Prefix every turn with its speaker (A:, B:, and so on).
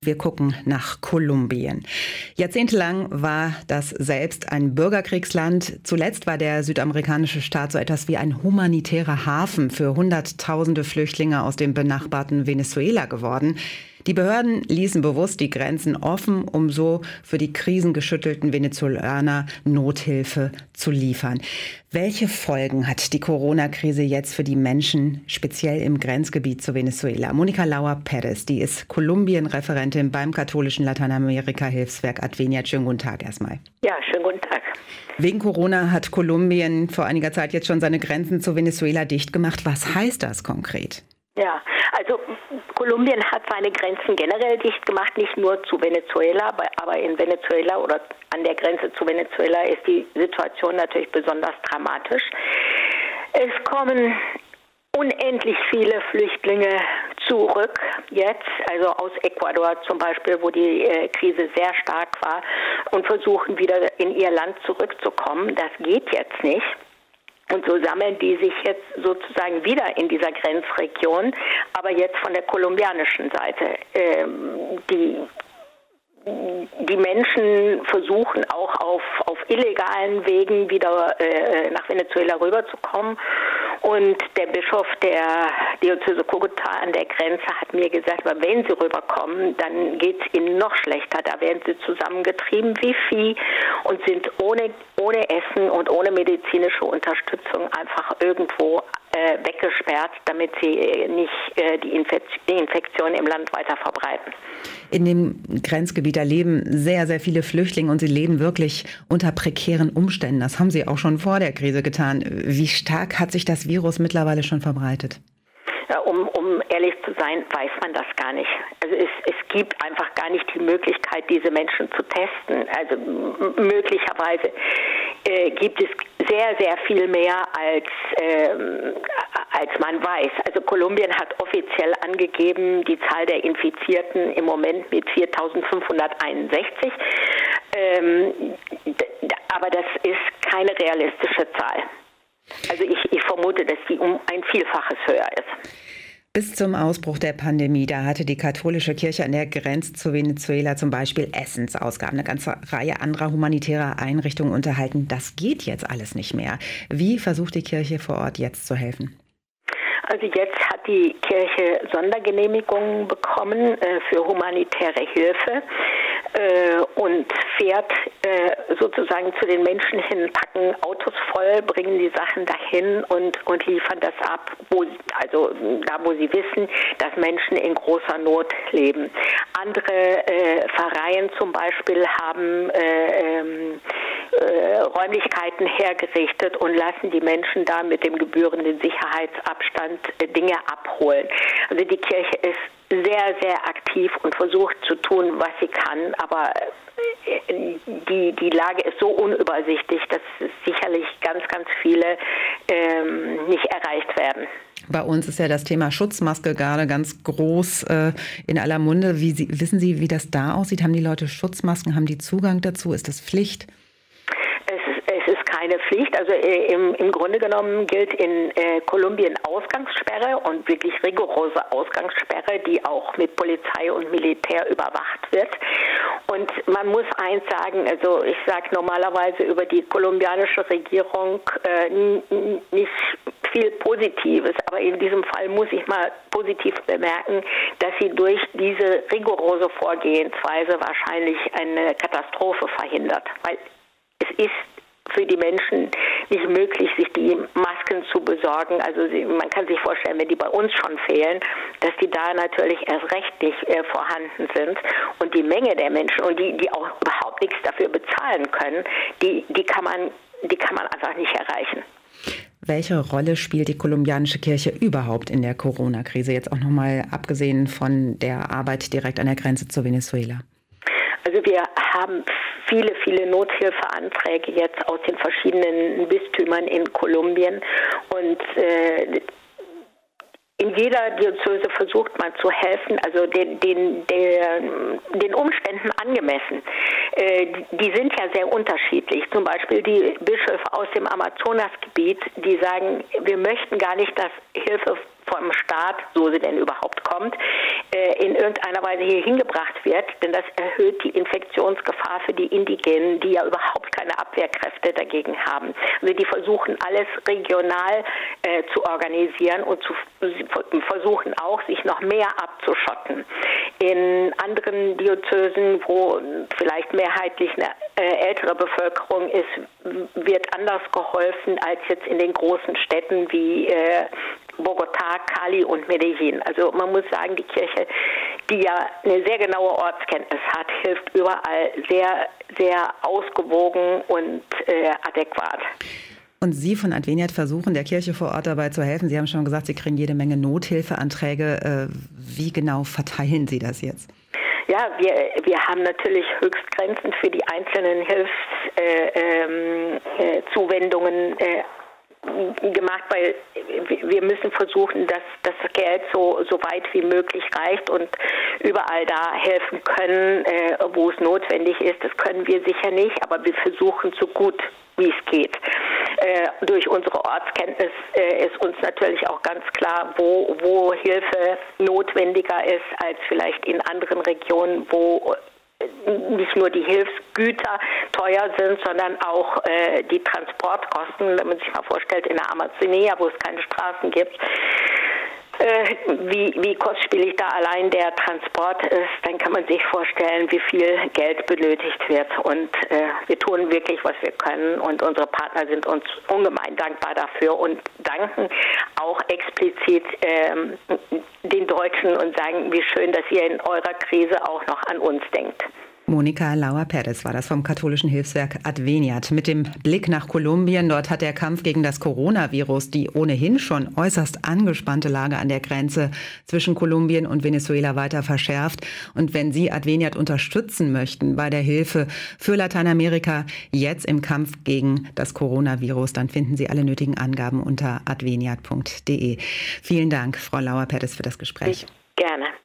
A: Wir gucken nach Kolumbien. Jahrzehntelang war das selbst ein Bürgerkriegsland. Zuletzt war der südamerikanische Staat so etwas wie ein humanitärer Hafen für Hunderttausende Flüchtlinge aus dem benachbarten Venezuela geworden. Die Behörden ließen bewusst die Grenzen offen, um so für die krisengeschüttelten Venezolaner Nothilfe zu liefern. Welche Folgen hat die Corona-Krise jetzt für die Menschen, speziell im Grenzgebiet zu Venezuela? Monika Lauer-Perez, die ist Kolumbien-Referentin beim katholischen Lateinamerika-Hilfswerk Adveniat. Schönen guten Tag erstmal.
B: Ja, schönen guten Tag.
A: Wegen Corona hat Kolumbien vor einiger Zeit jetzt schon seine Grenzen zu Venezuela dicht gemacht. Was heißt das konkret?
B: Ja, also Kolumbien hat seine Grenzen generell dicht gemacht, nicht nur zu Venezuela, aber in Venezuela oder an der Grenze zu Venezuela ist die Situation natürlich besonders dramatisch. Es kommen unendlich viele Flüchtlinge zurück jetzt, also aus Ecuador zum Beispiel, wo die Krise sehr stark war, und versuchen wieder in ihr Land zurückzukommen. Das geht jetzt nicht. Und so sammeln die sich jetzt sozusagen wieder in dieser Grenzregion, aber jetzt von der kolumbianischen Seite. Die Menschen versuchen auch auf illegalen Wegen wieder nach Venezuela rüberzukommen. Und der Bischof der Diözese Cúcuta an der Grenze hat mir gesagt, aber wenn sie rüberkommen, dann geht es ihnen noch schlechter. Da werden sie zusammengetrieben wie Vieh und sind ohne Essen und ohne medizinische Unterstützung einfach irgendwo weggesperrt, damit sie nicht die Infektion im Land weiter verbreiten.
A: In dem Grenzgebiet, da leben sehr, sehr viele Flüchtlinge und sie leben wirklich unter prekären Umständen. Das haben sie auch schon vor der Krise getan. Wie stark hat sich das Virus mittlerweile schon verbreitet?
B: Ja, um ehrlich zu sein, weiß man das gar nicht. Also es gibt einfach gar nicht die Möglichkeit, diese Menschen zu testen. Also möglicherweise gibt es sehr, sehr viel mehr, als man weiß. Also Kolumbien hat offiziell angegeben, die Zahl der Infizierten im Moment mit 4.561. Aber das ist keine realistische Zahl. Also ich vermute, dass die um ein Vielfaches höher ist.
A: Bis zum Ausbruch der Pandemie, da hatte die katholische Kirche an der Grenze zu Venezuela zum Beispiel Essensausgaben, eine ganze Reihe anderer humanitärer Einrichtungen unterhalten. Das geht jetzt alles nicht mehr. Wie versucht die Kirche vor Ort jetzt zu helfen?
B: Also jetzt hat die Kirche Sondergenehmigungen bekommen für humanitäre Hilfe und fährt sozusagen zu den Menschen hin, packen Autos voll, bringen die Sachen dahin und liefern das ab, wo sie wissen, dass Menschen in großer Not leben. Andere Pfarreien zum Beispiel haben Räumlichkeiten hergerichtet und lassen die Menschen da mit dem gebührenden Sicherheitsabstand Dinge abholen. Also die Kirche ist sehr, sehr aktiv und versucht zu tun, was sie kann, aber die Lage ist so unübersichtlich, dass sicherlich ganz, ganz viele nicht erreicht werden.
A: Bei uns ist ja das Thema Schutzmaske gerade ganz groß in aller Munde. Wissen Sie, wie das da aussieht? Haben die Leute Schutzmasken? Haben die Zugang dazu? Ist das Pflicht?
B: Es ist keine Pflicht. Also im Grunde genommen gilt in Kolumbien Ausgangssperre und wirklich rigorose Ausgangssperre, die auch mit Polizei und Militär überwacht wird. Und man muss eins sagen, also ich sage normalerweise über die kolumbianische Regierung nicht viel Positives, aber in diesem Fall muss ich mal positiv bemerken, dass sie durch diese rigorose Vorgehensweise wahrscheinlich eine Katastrophe verhindert, weil es ist für die Menschen nicht möglich, sich die Masken zu besorgen. Also man kann sich vorstellen, wenn die bei uns schon fehlen, dass die da natürlich erst recht nicht vorhanden sind. Und die Menge der Menschen, und die auch überhaupt nichts dafür bezahlen können, die kann man einfach nicht erreichen.
A: Welche Rolle spielt die kolumbianische Kirche überhaupt in der Corona-Krise? Jetzt auch nochmal abgesehen von der Arbeit direkt an der Grenze zu Venezuela.
B: Also wir haben viele, viele Nothilfeanträge jetzt aus den verschiedenen Bistümern in Kolumbien und in jeder Diözese versucht man zu helfen, also den Umständen angemessen. Die sind ja sehr unterschiedlich. Zum Beispiel die Bischöfe aus dem Amazonasgebiet, die sagen, wir möchten gar nicht, dass Hilfe vom Staat, so sie denn überhaupt kommt, in irgendeiner Weise hier hingebracht wird, denn das erhöht die Infektionsgefahr für die Indigenen, die ja überhaupt keine Abwehrkräfte dagegen haben. Also die versuchen alles regional zu organisieren und versuchen auch, sich noch mehr abzuschotten. In anderen Diözesen, wo vielleicht mehrheitlich eine ältere Bevölkerung ist, wird anders geholfen als jetzt in den großen Städten wie Bogotá, Cali und Medellín. Also man muss sagen, die Kirche, die ja eine sehr genaue Ortskenntnis hat, hilft überall sehr, sehr ausgewogen und adäquat.
A: Und Sie von Adveniat versuchen, der Kirche vor Ort dabei zu helfen. Sie haben schon gesagt, Sie kriegen jede Menge Nothilfeanträge. Wie genau verteilen Sie das jetzt?
B: Ja, wir haben natürlich Höchstgrenzen für die einzelnen Hilfszuwendungen gemacht, weil wir müssen versuchen, dass das Geld so weit wie möglich reicht und überall da helfen können, wo es notwendig ist. Das können wir sicher nicht, aber wir versuchen so gut wie es geht. Durch unsere Ortskenntnis ist uns natürlich auch ganz klar, wo Hilfe notwendiger ist als vielleicht in anderen Regionen, wo nicht nur die Hilfsgüter teuer sind, sondern auch die Transportkosten. Wenn man sich mal vorstellt, in der Amazonía, wo es keine Straßen gibt, wie kostspielig da allein der Transport ist, dann kann man sich vorstellen, wie viel Geld benötigt wird. Und wir tun wirklich, was wir können. Und unsere Partner sind uns ungemein dankbar dafür und danken auch explizit den Deutschen und sagen, wie schön, dass ihr in eurer Krise auch noch an uns denkt.
A: Monika Lauer-Perez war das vom katholischen Hilfswerk Adveniat. Mit dem Blick nach Kolumbien, dort hat der Kampf gegen das Coronavirus die ohnehin schon äußerst angespannte Lage an der Grenze zwischen Kolumbien und Venezuela weiter verschärft. Und wenn Sie Adveniat unterstützen möchten bei der Hilfe für Lateinamerika jetzt im Kampf gegen das Coronavirus, dann finden Sie alle nötigen Angaben unter adveniat.de. Vielen Dank, Frau Lauer-Perez, für das Gespräch.
B: Gerne.